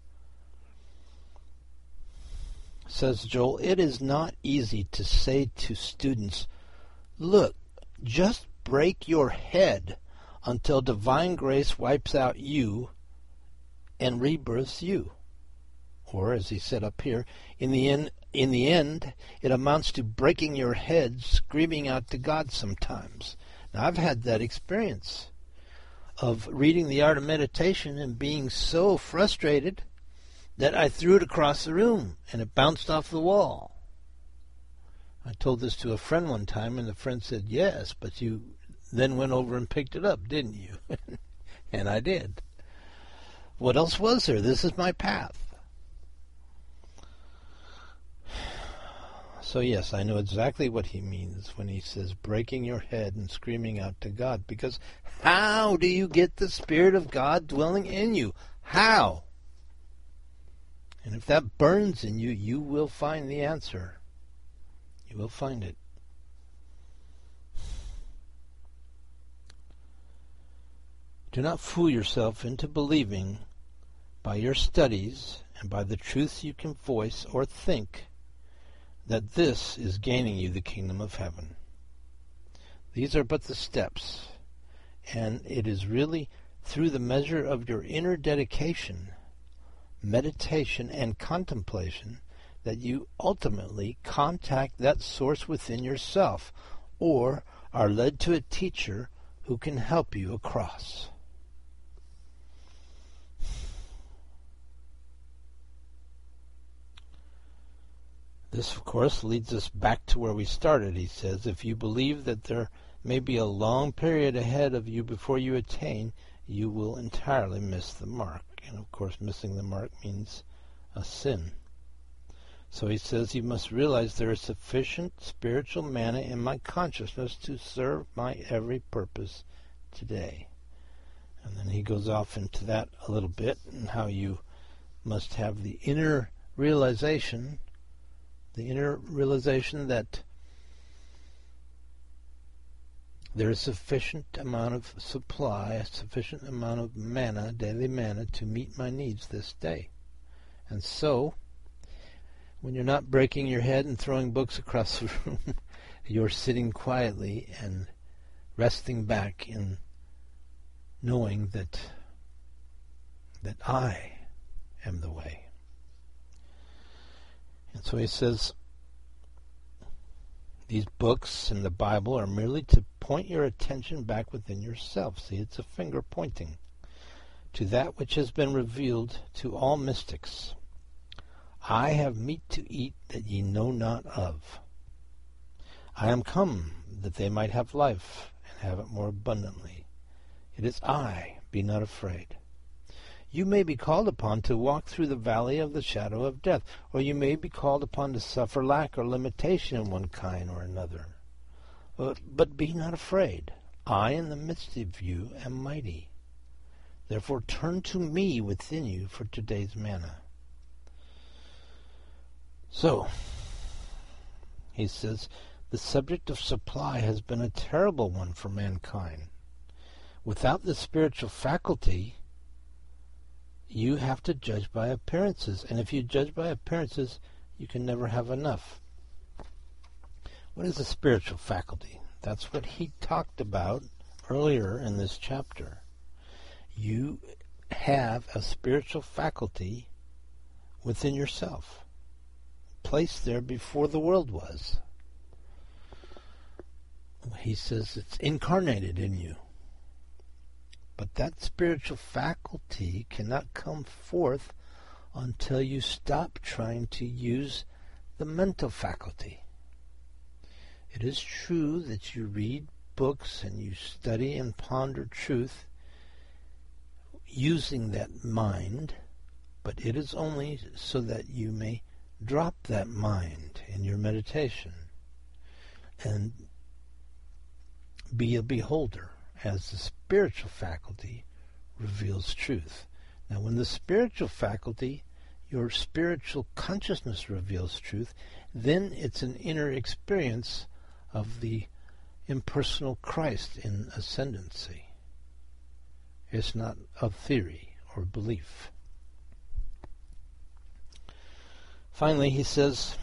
Says Joel, it is not easy to say to students, look, just break your head until divine grace wipes out you and rebirths you. Or, as he said up here, in the end, in the end, it amounts to breaking your head, screaming out to God sometimes. Now, I've had that experience of reading The Art of Meditation and being so frustrated that I threw it across the room and it bounced off the wall. I told this to a friend one time, and the friend said, yes, but you then went over and picked it up, didn't you? And I did. What else was there? This is my path. So yes, I know exactly what he means when he says breaking your head and screaming out to God, because how do you get the Spirit of God dwelling in you? How? And if that burns in you, you will find the answer. You will find it. Do not fool yourself into believing by your studies and by the truths you can voice or think that this is gaining you the kingdom of heaven. These are but the steps, and it is really through the measure of your inner dedication, meditation, and contemplation that you ultimately contact that source within yourself, or are led to a teacher who can help you across. This, of course, leads us back to where we started. He says, if you believe that there may be a long period ahead of you before you attain, you will entirely miss the mark. And, of course, missing the mark means a sin. So he says, you must realize there is sufficient spiritual manna in my consciousness to serve my every purpose today. And then he goes off into that a little bit, and how you must have the inner realization, the inner realization that there is sufficient amount of supply, a sufficient amount of manna, daily manna, to meet my needs this day. And so, when you're not breaking your head and throwing books across the room, you're sitting quietly and resting back in knowing that that I am the way. And so he says, these books and the Bible are merely to point your attention back within yourself. See, it's a finger pointing to that which has been revealed to all mystics. I have meat to eat that ye know not of. I am come that they might have life and have it more abundantly. It is I, be not afraid. You may be called upon to walk through the valley of the shadow of death, or you may be called upon to suffer lack or limitation in one kind or another. But, but be not afraid. I in the midst of you am mighty. Therefore turn to me within you for today's manna. So, he says, the subject of supply has been a terrible one for mankind. Without the spiritual faculty, you have to judge by appearances. And if you judge by appearances, you can never have enough. What is a spiritual faculty? That's what he talked about earlier in this chapter. You have a spiritual faculty within yourself, placed there before the world was. He says it's incarnated in you. But that spiritual faculty cannot come forth until you stop trying to use the mental faculty. It is true that you read books and you study and ponder truth using that mind, but it is only so that you may drop that mind in your meditation and be a beholder as the spiritual faculty reveals truth. Now, when the spiritual faculty, your spiritual consciousness reveals truth, then it's an inner experience of the impersonal Christ in ascendancy. It's not of theory or belief. Finally, he says,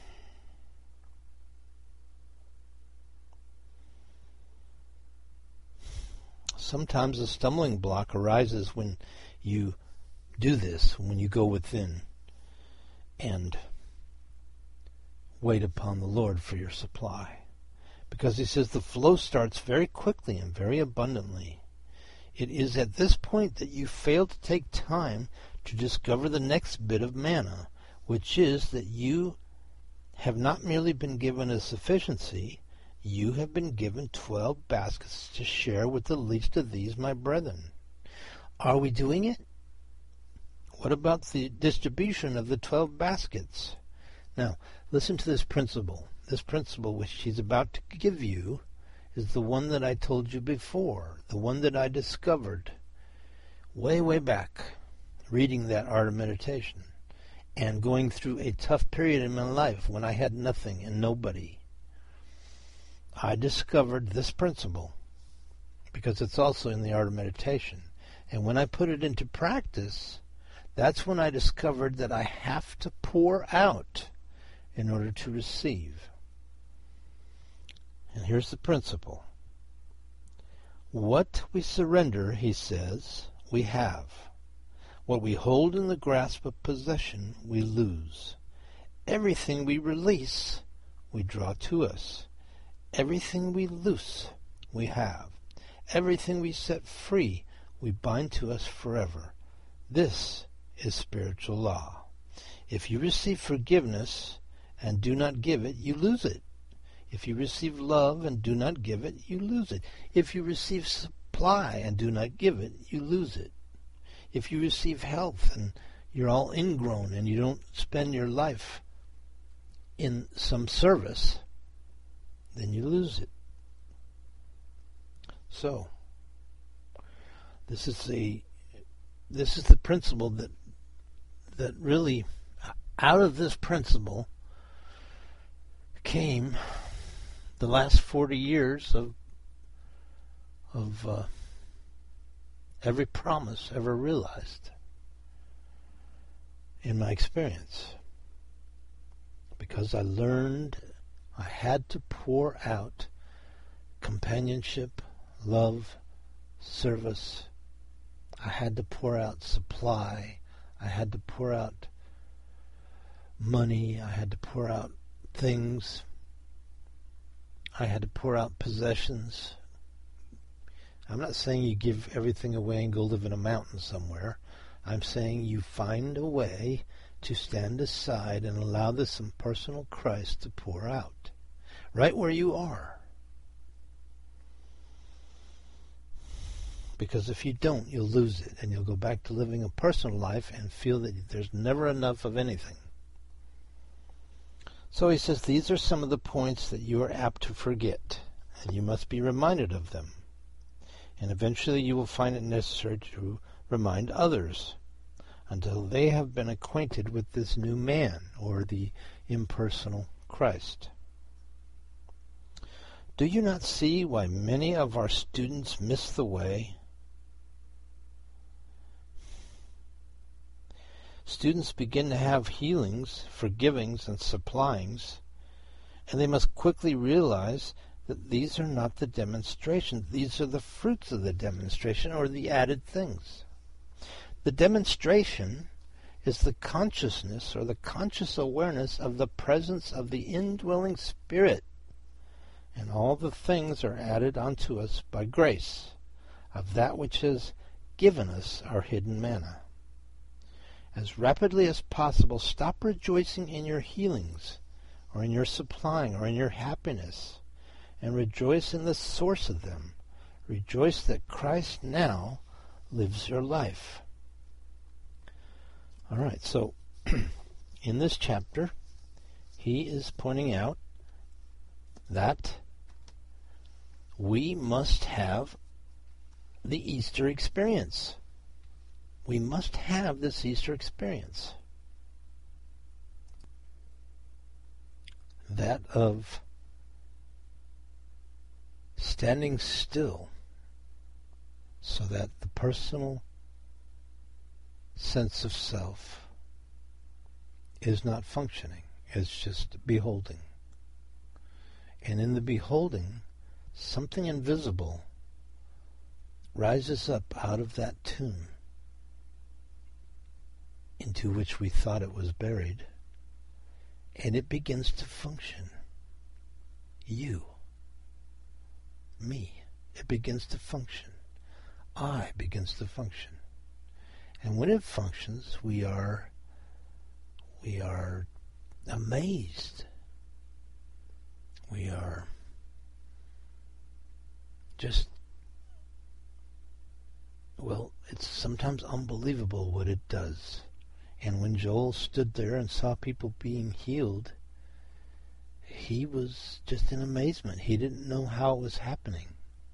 sometimes a stumbling block arises when you do this, when you go within and wait upon the Lord for your supply. Because he says the flow starts very quickly and very abundantly. It is at this point that you fail to take time to discover the next bit of manna, which is that you have not merely been given a sufficiency, you have been given twelve baskets to share with the least of these, my brethren. Are we doing it? What about the distribution of the twelve baskets? Now, listen to this principle. This principle which he's about to give you is the one that I told you before, the one that I discovered way, way back, reading that Art of Meditation and going through a tough period in my life when I had nothing and nobody. I discovered this principle because it's also in the Art of Meditation. And when I put it into practice, that's when I discovered that I have to pour out in order to receive. And here's the principle. What we surrender, he says, we have. What we hold in the grasp of possession, we lose. Everything we release, we draw to us. Everything we loose, we have. Everything we set free, we bind to us forever. This is spiritual law. If you receive forgiveness and do not give it, you lose it. If you receive love and do not give it, you lose it. If you receive supply and do not give it, you lose it. If you receive health and you're all ingrown and you don't spend your life in some service, then you lose it. So, this is a this is the principle that that really, out of this principle came the last forty years of of uh, every promise ever realized in my experience. Because I learned I had to pour out companionship, love, service. I had to pour out supply. I had to pour out money. I had to pour out things. I had to pour out possessions. I'm not saying you give everything away and go live in a mountain somewhere. I'm saying you find a way to stand aside and allow this impersonal Christ to pour out, right where you are. Because if you don't, you'll lose it, and you'll go back to living a personal life and feel that there's never enough of anything. So he says, these are some of the points that you are apt to forget, and you must be reminded of them. And eventually you will find it necessary to remind others until they have been acquainted with this new man, or the impersonal Christ. Do you not see why many of our students miss the way? Students begin to have healings, forgivings, and supplyings, and they must quickly realize that these are not the demonstration. These are the fruits of the demonstration, or the added things. The demonstration is the consciousness, or the conscious awareness of the presence of the indwelling Spirit, and all the things are added unto us by grace of that which has given us our hidden manna. As rapidly as possible, stop rejoicing in your healings, or in your supplying, or in your happiness, and rejoice in the source of them. Rejoice that Christ now lives your life. All right, so in this chapter, he is pointing out that we must have the Easter experience. We must have this Easter experience. That of standing still so that the personal sense of self is not functioning. It's just beholding. And in the beholding, something invisible rises up out of that tomb into which we thought it was buried, and it begins to function. You, me, it begins to function. I begins to function. And when it functions, we are we are amazed. We are just, well, it's sometimes unbelievable what it does. And when Joel stood there and saw people being healed, he was just in amazement. He didn't know how it was happening.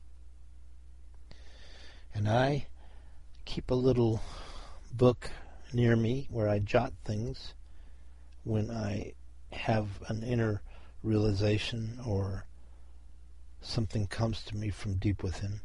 And I keep a little book near me where I jot things when I have an inner realization or something comes to me from deep within.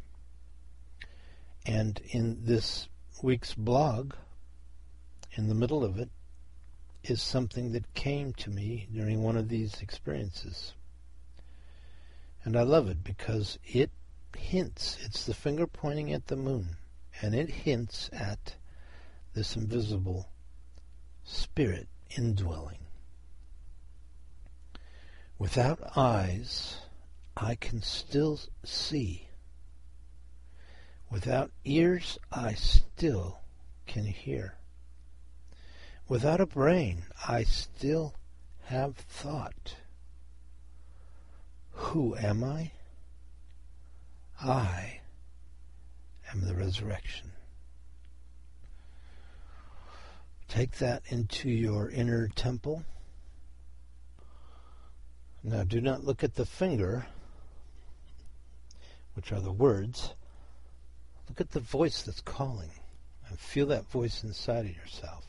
And in this week's blog, in the middle of it, is something that came to me during one of these experiences. And I love it because it hints, it's the finger pointing at the moon, and it hints at this invisible Spirit indwelling. Without eyes, I can still see. Without ears, I still can hear. Without a brain, I still have thought. Who am I? I am the resurrection. Take that into your inner temple. Now do not look at the finger, which are the words. Look at the voice that's calling, and feel that voice inside of yourself.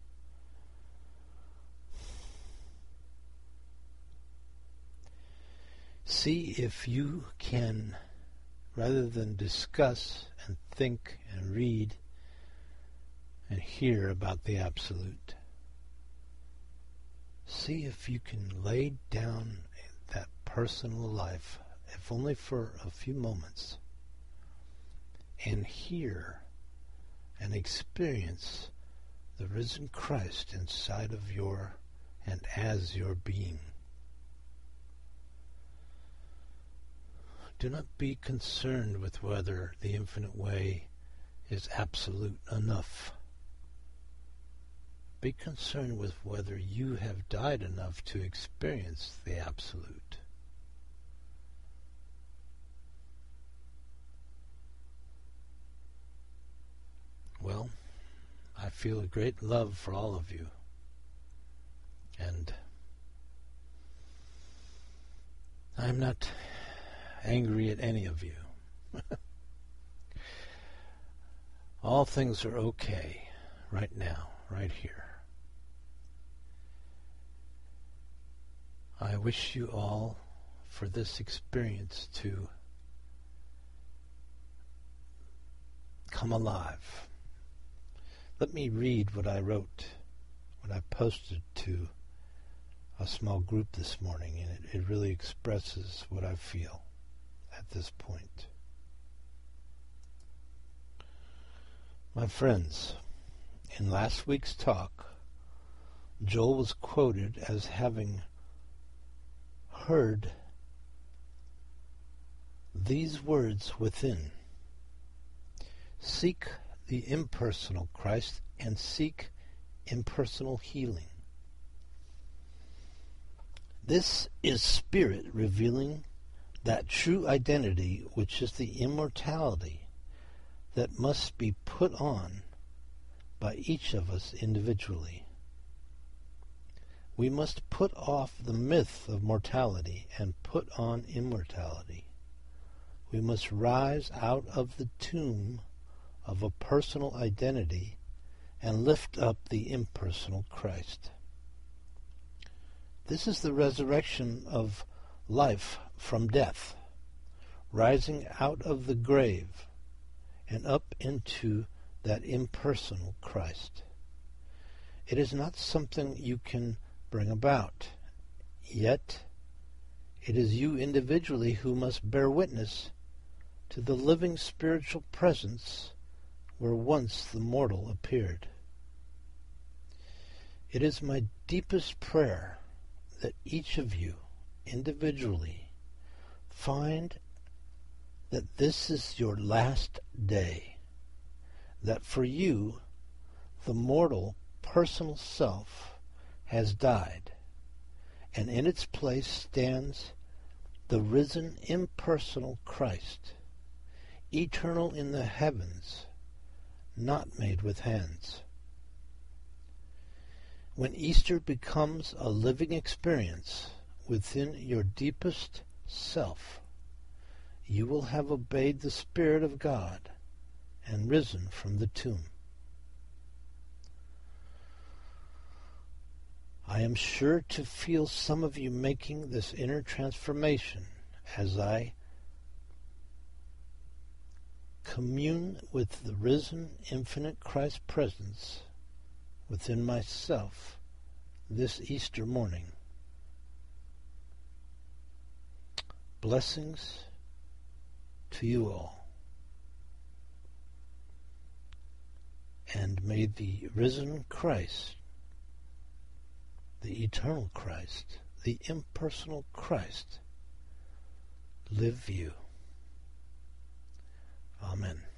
See if you can, rather than discuss and think and read and hear about the Absolute, see if you can lay down that personal life, if only for a few moments, and hear and experience the risen Christ inside of your and as your being. Do not be concerned with whether the infinite way is absolute enough. Be concerned with whether you have died enough to experience the absolute. Well, I feel a great love for all of you, and I'm not angry at any of you. All things are okay right now, right here. I wish you all for this experience to come alive. Let me read what I wrote, what I posted to a small group this morning, and it, it really expresses what I feel at this point. My friends, in last week's talk, Joel was quoted as having heard these words within: seek the impersonal Christ and seek impersonal healing. This is spirit revealing that true identity, which is the immortality that must be put on by each of us individually. We must put off the myth of mortality and put on immortality. We must rise out of the tomb of a personal identity and lift up the impersonal Christ. This is the resurrection of life from death, rising out of the grave and up into that impersonal Christ. It is not something you can bring about, yet it is you individually who must bear witness to the living spiritual presence where once the mortal appeared. It is my deepest prayer that each of you individually find that this is your last day, that for you the mortal personal self has died, and in its place stands the risen impersonal Christ, eternal in the heavens, not made with hands. When Easter becomes a living experience within your deepest self, you will have obeyed the Spirit of God and risen from the tomb. I am sure to feel some of you making this inner transformation as I commune with the risen, infinite Christ presence within myself this Easter morning. Blessings to you all. And may the risen Christ, the eternal Christ, the impersonal Christ, live you. Amen.